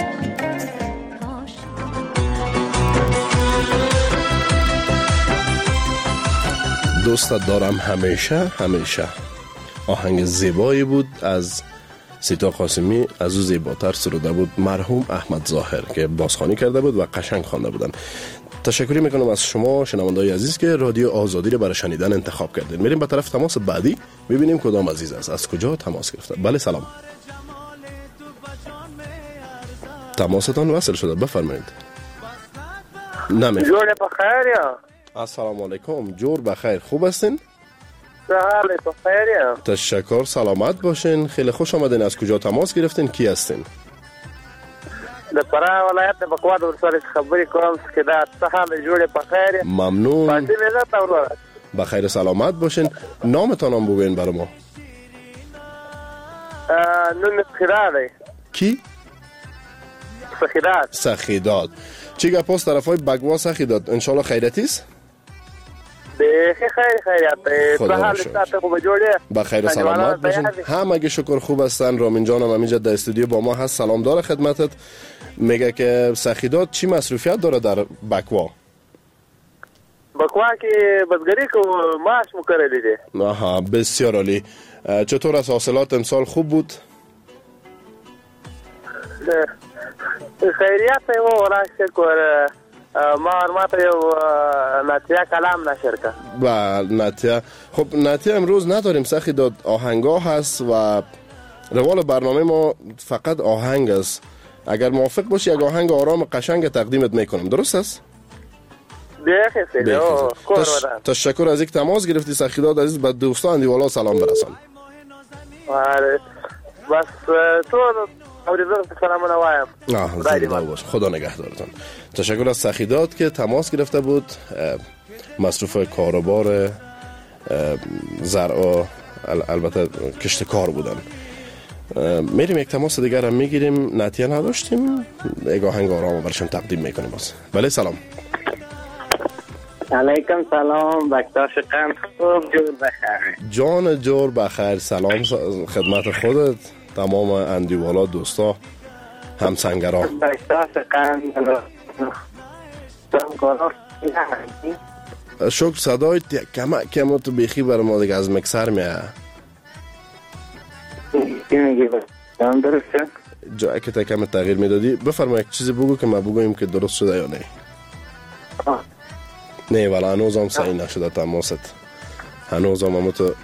دوستت دارم همیشه همیشه. آهنگ زیبایی بود از سیتا قاسمی، از او زیباتر سروده بود مرحوم احمد ظاهر که بازخوانی کرده بود و قشنگ خوانده بودن. تشکری میکنم از شما شنونده‌های عزیز که رادیو آزادی رو برای شنیدن انتخاب کردین. میریم به طرف تماس بعدی ببینیم کدام عزیز است، از کجا تماس گرفته. بله سلام، تماستان وصل شده، بفرمایید. جور بخیر یا؟ السلام علیکم. جور بخیر، خوب هستین؟ سلام بخیر یا؟ تشکر، سلامت باشین. خیلی خوش آمدین. از کجا تماس گرفتین؟ کی هستین؟ در فراه ولایت بقواد ورسال خبری کنم که در سهل جور بخیر. ممنون. فاطمه زاد بخیر سلامت باشین. نامتان هم بگوین برای ما. نون سخیداد. کی؟ سخیداد. سخیداد. چی گپ است طرفای بگوا سخیداد؟ انشالله خیرتیست؟ خیریت. سهل ساعت خوب جوړه. بخیر سلامت باشین. همه شکر خوب هستن. رامین جانم همینجا در استودیو با ما هست. سلام داره خدمتت. میگه که سخیداد چی مصروفیت داره در بکوا؟ بکوا که بزگری که ماش مکرلی ده. آها، بسیار عالی. چطور از حاصلات امسال خوب بود؟ خیریت و ولا شکر. ما یو ناتیا کلام نشر کرد. بله ناتیا. خب ناتیا امروز نداریم سخیداد، آهنگا هست و روال برنامه ما فقط آهنگ است. اگر موافق باشی یک آهنگ آرام قشنگ تقدیمت میکنم، درست است؟ تشکر از یک تماس گرفتی سخیداد عزیز. به دوستان دیوالا سلام برسان. بس تو اوریدون سلام نوایم. خدا نگهدارتان. تشکر از سخیداد که تماس گرفته بود. مصروف کاروبار زرع البته کشتکار بودن. میریم یک تماس دیگر هم میگیریم. نتیجه نداشتیم، یک آهنگ آرام برشون تقدیم میکنیم باز. بله سلام. علیکم سلام. بکتاش قند خوب جور بخیر. جان جور بخیر. سلام خدمت خودت، تمام اندیوالا دوستا همسنگران. بکتاش قند شکر. صدای کم تو بیخی برای ما دیگه از مکسر میه. جایی که تا کم تغییر میدادی بفرما یک چیزی بگو که ما بگویم که درست شده یا نه. نه ولی هنوز هم صحیح نشده تماست. هنوز هم همو تو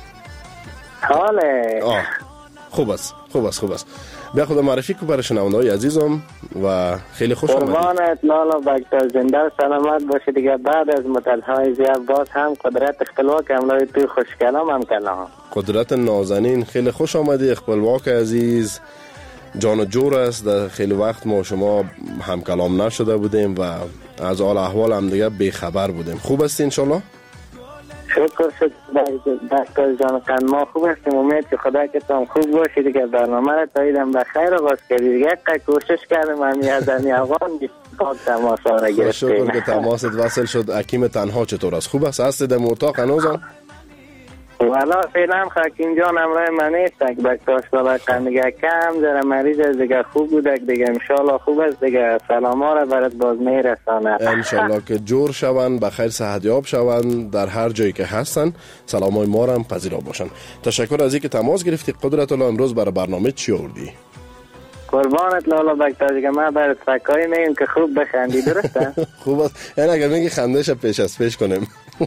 حاله. خوب است. بیا خدا معرفی که برای شنونده‌های عزیزم و خیلی خوش آمدید. قربانت لالا بکتر زنده سلامت باشه دیگه. بعد از مدت‌های زیاد باز هم قدرت اختلاق املای توی خوشکلام هم کلام. قدرت نازنین خیلی خوش آمدی. اقبالواک عزیز جان و جور است. در خیلی وقت ما شما هم کلام نشده بودیم و از حال احوال هم دیگه بیخبر بودیم. خوب هستی انشالله؟ شکر دکتر جان قند ما خوب هستیم. امید که خدا که تو هم خوب باشی دیگه. برنامه را تاییدم بخیر آغاز کردی دیگه. کوشش کردم همی از افغان تماس را گرفتیم. شکر که تماست وصل شد. حکیم تنها چطور است؟ خوب است؟ هستی در اتاق هنوزم؟ والا فعلا حکیم جان امرای من نیست. بکتاش بالا قند دیگه کم ذره مریض از دیگه خوب بودک دیگه. انشالله خوب است دیگه. سلام ها را برات باز میرسانه انشالله که جور شون، بخیر صحتیاب شون در هر جایی که هستن. سلام های ما را هم پذیرا باشن. تشکر از اینکه تماس گرفتی. قدرت الله امروز برای برنامه چی آوردی؟ قربانت لالا بکتاش دیگه ما برات فکایی نیم که خوب بخندی. درسته؟ خوب است. یعنی اگر میگی خندش پیش از پیش کنیم.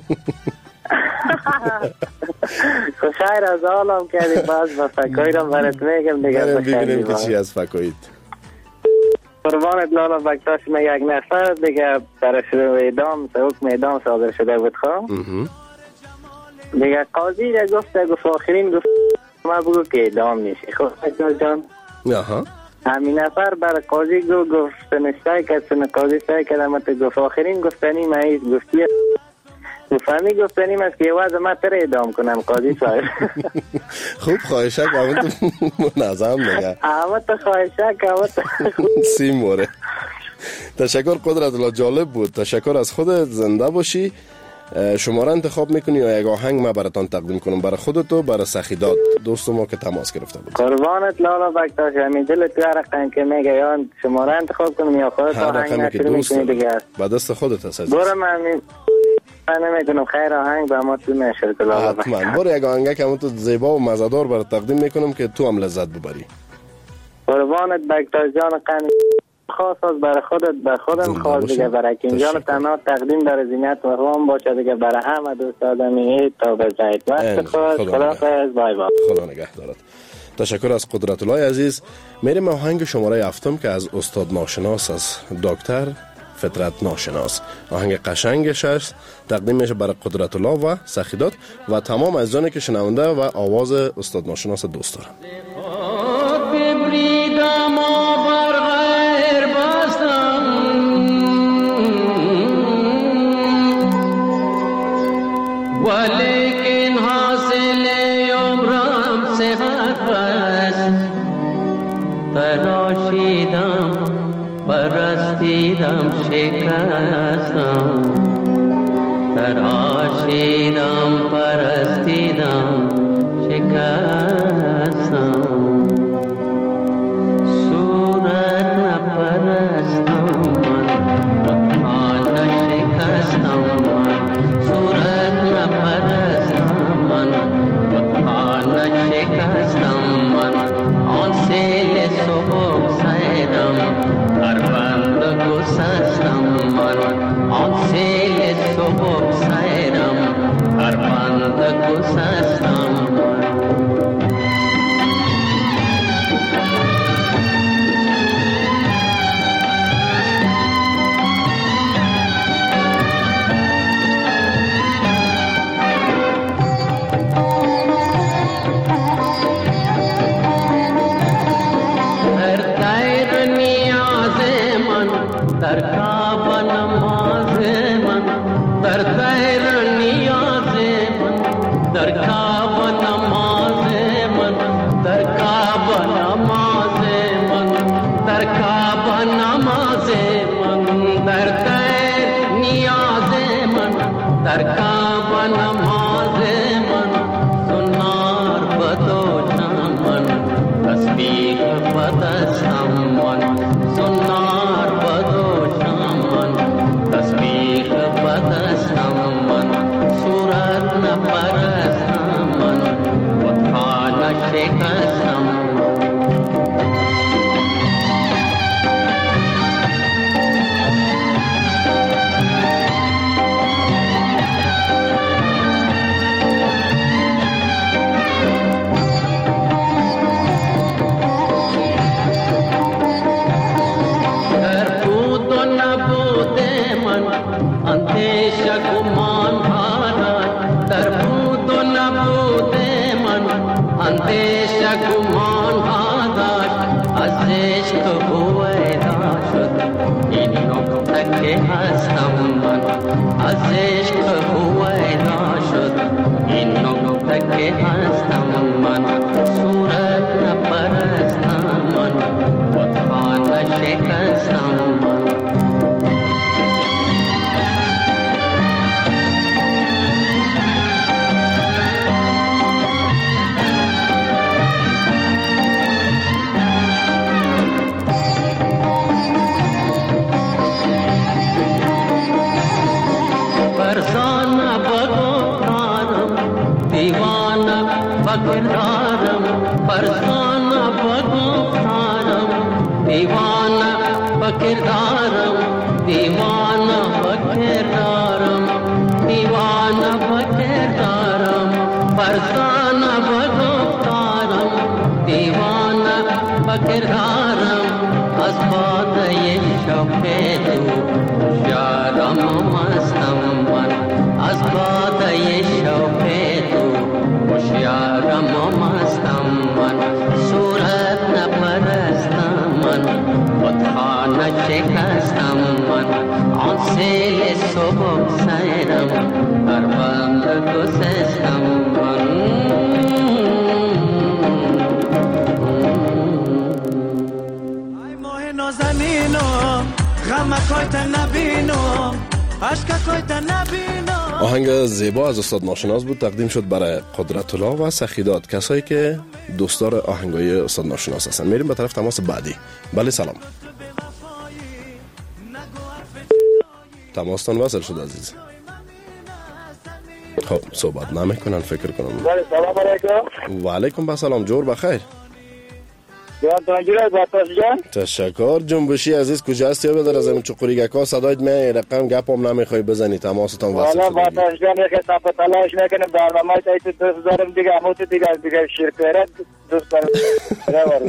خوشایر از حالم کردی. باز با فکایی را برات میگم دیگه. ببینیم که چی از فکایید. قربانت لالا بکتاش ما یک نفر دیگه برای شروع اعدام حکم اعدام صادر شده بود. خب دیگه قاضی را گفت آخرین گفت ما بگو که اعدام میشی. خب بکتاش جان همین نفر برای قاضی گفت نشتای که قاضی سعی کردم تو گفت آخرین گفتنی مایید گفتی فهمی گفتنیم است که یواز ما تر اعدام کنم قاضی صاحب. خوب خواهشک آمد منظم نگه آمد خواهشک آمد سیموره. تشکر قدرت الله، جالب بود. تشکر از خودت. زنده باشی. شماره انتخاب میکنی یا یک آهنگ ما براتان تقدیم کنم برای خودت و برای سخیدات دوست ما که تماس گرفته بود؟ قربانت لالا بکتاش، همین دلت هر رقم که میگه یا شماره انتخاب کنم یا خودت آهنگ نشده میکنی دیگه با دست خودت هست. برو من نمیتونم خیر آهنگ به ما تو نشد لالا بکتاش. حتما برو یک آهنگ که تو زیبا و مزدار برات تقدیم میکنم که تو هم لذت ببری. قربانت بکتاش جان قنی خاص از برای خودت به خودم خاص دیگه برای که اینجا تنها تقدیم در زینت و روم باشه دیگه برای همه دوست آدمی تا بزنید وقت خود خداحافظ بای بای. خدا نگهدارت. تشکر از قدرت الله عزیز. میریم آهنگ شماره هفتم که از استاد ناشناس از دکتر فطرت ناشناس، آهنگ قشنگش است، تقدیم میشه برای قدرت الله و سخیدات و تمام عزیزانی که شنونده و آواز استاد ناشناس دوست دارن. ولیکن حاصل عمرم صحت است، تراشیدم پرستیدم شکستم، تراشیدم پرستیدم شکستم، صورت نپرستم من وطن نشکستم، من صورت نپرستم من وطن نشکستم، من آن سیل صبح سیرم هر بند گسستم، من آن سیل صبح سیرم هر بند گسستم. در کعب نماز من در تیر نیاز من، در کعب نماز من در کعب نماز من در کعب نماز من، در تیر نیاز من در کعب نماز من، سنار بدوشم من تسبیح بدستم من، سنار بدوشم من تسبیح بدستم من، صورت نپرستم من وطن نشکستم. اندیش گمان حالات در بود و نبود من، اندیش گمان حالات از عشق هویدا شد این نکته که هستم من، از عشق هویدا شد این نکته که هستم من، صورت نپرستم من وطن نشکستم من. دیوانه بکردارم فرزانه بگفتارم، دیوانه بکردارم دیوانه بکردارم دیوانه بکردارم، فرزانه بگفتارم دیوانه بکردارم، از باده شوق تو یادم مستم من، از باده شوق تو یادم مستم من، صورت نپرستم من وطن نشکستم من، آن سیل صبح سیرم هر بند گسستم من. ای ماه نازنینم غم کویت نبینم اشک کویت نبینم. آهنگ زیبا از استاد ناشناس بود، تقدیم شد برای قدرت الله و سخیداد، کسایی که دوستدار آهنگای استاد ناشناس هستن. میریم به طرف تماس بعدی. بله سلام. تماستان وصل شد عزیز. خب صحبت نمیکنن فکر کنم. بله سلام علیکم. و علیکم السلام، جور بخیر. جان جان تشکر. جنبشی عزیز کجا هستی؟ یا بدر از این چقوریگکا صدایت می رقم گپم نمیخوای بزنی، تماستان وصل شد. والا باتاش جان که تاپ تلاش نکنه، برنامه تایید دوست دارم دیگه، همون دیگه شیرپیره دوست دارم.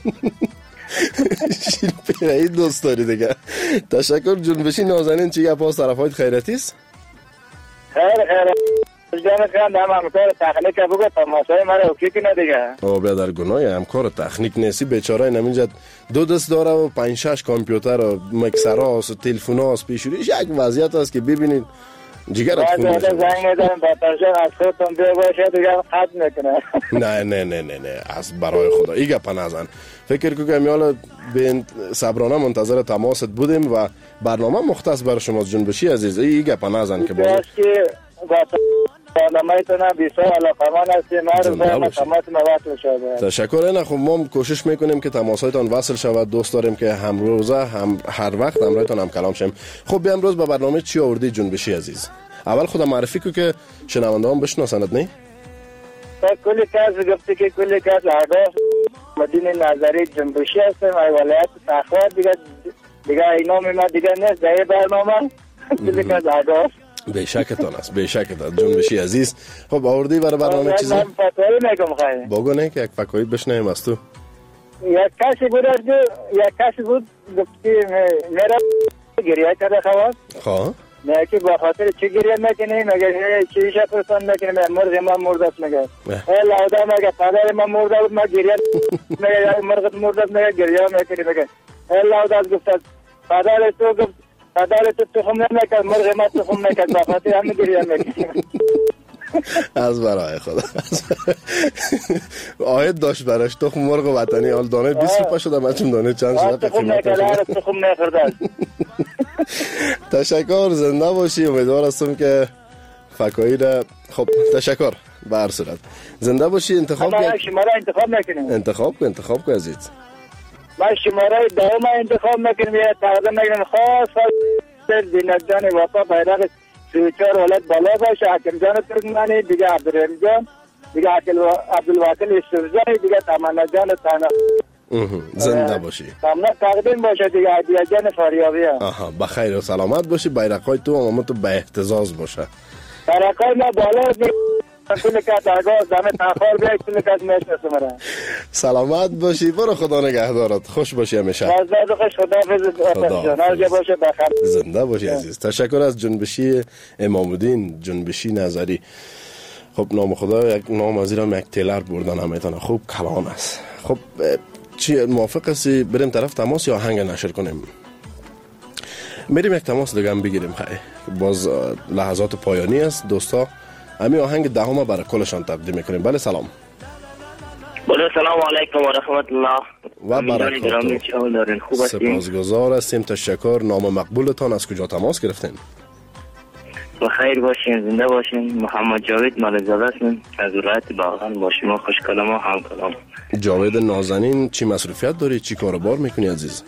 شیرپیره دوست داری دیگه. تشکر. جنبشی نازنین چی گپ از طرفایت خیرتی است؟ خیر جان خان همکار تکنیک بگو تماشای مرا اوکی کنه دیگه. او بیا در گناه همکار تکنیک نیستی، بیچاره نمیجد دو دست داره و 5-6 کامپیوتر و مکسراست و تلفناست پیشوریش، یک وضعیت است که ببینید جگرت خون میشه. زنگ میزنم باترجان از خودتون بیا باشه دیگه قد میکنه. نه از برای خدا ایگه پنازن. فکر کنم که میالا به صبرانه منتظر تماست بودیم و برنامه مختص برای شما جنبشی عزیز ایگه پنازن که باشه برنامه‌تون بسیار علاقه‌مند هستیم. ما تماس وصل شده. تشکر. نه خب ما کوشش میکنیم که تماس‌هایتان وصل شود. دوست داریم که هم روزه هم هر وقت همراهتان هم کلام شیم. خب بیا امروز به برنامه چی آوردی جنبشی عزیز؟ اول خودم معرفی کو که شنونده‌ام بشناسند. نه کلی کس گفته که کلی کس اهداف مدین نظری جنبشی هستم ای ولایت تخار دیگه اینا ما دیگه نیست در برنامه. کلی کس اهداف بیشکتان است، بیشکتان جنبشی عزیز. خب آوردی برای برنامه چیزی؟ من فتوایی میگم خیلی بگو نه که یک فکایی بشنویم از تو. یک کسی بود گفتی میرا گریه کرده خواست. خواه؟ نه که با خاطر چی گریه میکنی؟ مگه چیزی پرسان میکنی؟ مرغ ما مرده است مگه لاوده مگه پدر ما مرده بود ما گریه مگه مرغ مرده است مگه گریه میکنی مگه لاوده از گفت پدر تو گفت پدر تو تخم نمیکرد مرغ ما تخم میکرد با خاطر همه گریه میکنی. از برای خدا آید داشت براش تخم مرغ وطنی حال دانه 20 روپا شده مچم دانه چند شده تخم نخورده. تشکر. زنده باشی. امیدوار هستم که فکایی را خب تشکر به هر صورت زنده باشی. انتخاب شماره انتخاب نکنیم. انتخاب کن عزیز. من شماره دوم انتخاب میکنم یا تقدیم میکنم خاص زینت جان وفا بیرق 34 ولایت بالا باشه، حکیم جان ترکمانی دیگه، عبدالرحیم جان دیگه، عبدالواکل یوسفزای دیگه، تمنا جان تانا. زنده باشی. تمنا تقدیم باشه دیگه، عدیه جان فاریابی. آها بخیر و سلامت باشی. بیرقای تو و تو به اهتزاز باشه. بیرقای ما بالا کل کس آگاز دمه تخار بیایی کل کس میشنسه مرا. سلامت باشی. برو خدا نگهدارت. خوش باشی همیشه. مزداد خوش. خدا باشه بخیر. زنده باشی عزیز. تشکر از جنبشی امام‌الدین جنبشی نظری. خب نام خدا یک نام ازیرم یک تیلر بردن همیتونه خوب کلان است. خب چی موافق هستی بریم طرف تماس یا آهنگ نشر کنیم؟ میریم یک تماس دیگه هم بگیریم. باز لحظات پایانی است دوستا. همین آهنگ دهم برای کلشان تقدیم میکنیم. بله سلام. بله سلام علیکم و رحمت الله و برکاته. خوب هستین؟ سپاسگزار هستیم. تشکر. نام مقبولتان از کجا تماس گرفتین؟ بخیر باشین، زنده باشین. محمد جاوید مالزاده هستم از ولایت باغان. با شما خوش کلام و هم کلام. جاوید نازنین چی مصروفیت داری؟ چی کاروبار میکنی عزیز؟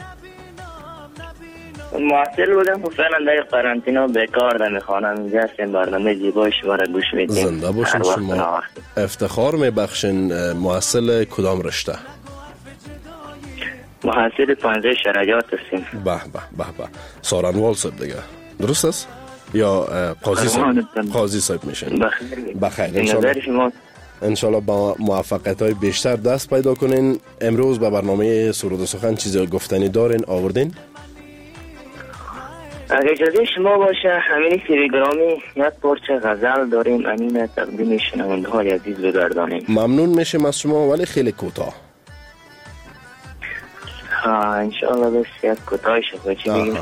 محصل بودم و فعلا در قرنطینه بیکار در میخوانم. اینجا هستیم برنامه زیبای شما را گوش میدیم. زنده باشین. شما افتخار میبخشین. محصل کدام رشته؟ محصل 15 شرایط هستیم. به سارنوال صاحب دیگه درست است؟ یا قاضی صاحب میشین؟ بخیر. انشالله با موفقیت های بیشتر دست پیدا کنین. امروز به برنامه سرود و سخن چیزی گفتنی دارین آوردین؟ اگه اجازه شما باشه همین تلگرامی یک پارچه غزل داریم، امین تقدیم شنونده های عزیز بگردانیم. ممنون میشم از شما ولی خیلی کوتاه. انشاءالله بس یک کوتاهش چی بگیم.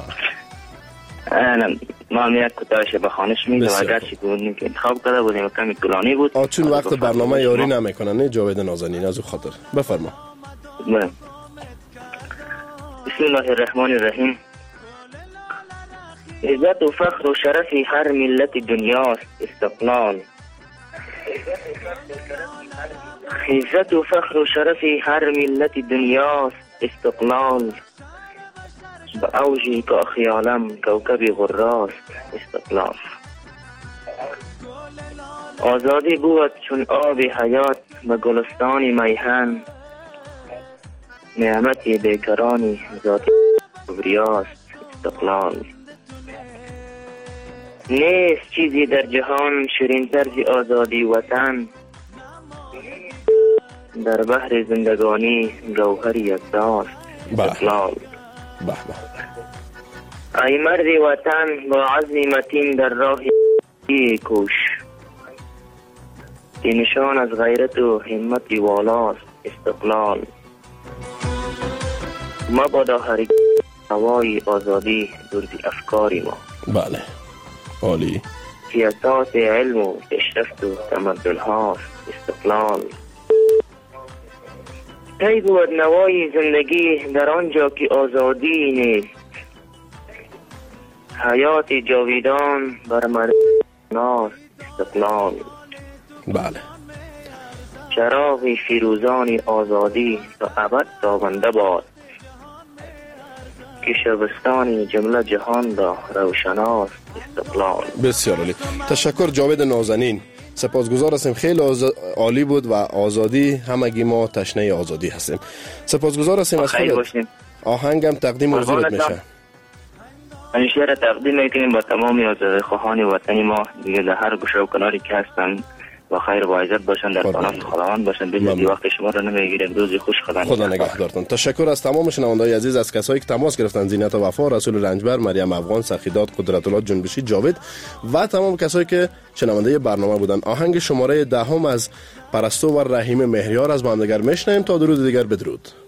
ما هم یک کوتاهش به خانش میگم اگر چی بودیم که انتخاب کرده بودیم کمی طولانی بود چون وقت برنامه یاری نمیکنن. نه جاوید نازنین از او خاطر بفرما. بسم الله الرحمن الرحیم. عزت و فخر و شرف هر ملت دنیاست استقلال. عزت و فخر و شرف هر ملت دنیاست استقلال. به اوجی که خیالم کوکب غراست استقلال. آزادی بود چون آب حیات به گلستان میهن. نعمت بیکرانی ذاتی کبریاست استقلال. نیست چیزی در جهان شیرین طرز آزادی وطن. در بحر زندگانی گوهری یکتاست استقلال. ای مرد وطن با عزم متین در راه کوش. که نشان از غیرت و همت والاست استقلال. مبادا هرگز هوای آزادی دردی افکاری ما. بله عالی. که اساس علم و پیشرفت و تمدن هاست استقلال. ای بود نوای زندگی در آنجا که آزادی نیست. حیات جاویدان بر مردم استقلال. بله. چراغ فیروزان آزادی تا ابد تابنده باد. که شبستان جمله جهان را روشناست استقلال. بسیار عالی. تشکر جاوید نازنین. سپاسگزار هستیم. خیلی عالی بود و آزادی همگی ما تشنه آزادی هستیم. سپاسگزار هستیم از خودت. آهنگم تقدیم حضورت میشه. این شعر تقدیم میکنیم با تمامی آزادخواهان وطنی ما دیگه در هر گوشه و کناری که هستن با خیر و عزت باشن، در پناه خداوند باشن. دیگه وقت شما رو نمیگیریم. روزی خوش خدا نگهدارتون. تشکر از تمام شنوندگان عزیز، از کسایی که تماس گرفتن: زینت وفا، رسول رنجبر، مریم افغان، سخیدات، قدرت الله جنبشی، جاوید و تمام کسایی که شنونده برنامه بودن. آهنگ شماره 10 از پرستو و رحیم مهریار از ما هم دیگر میشنویم. تا درود دیگر، بدرود.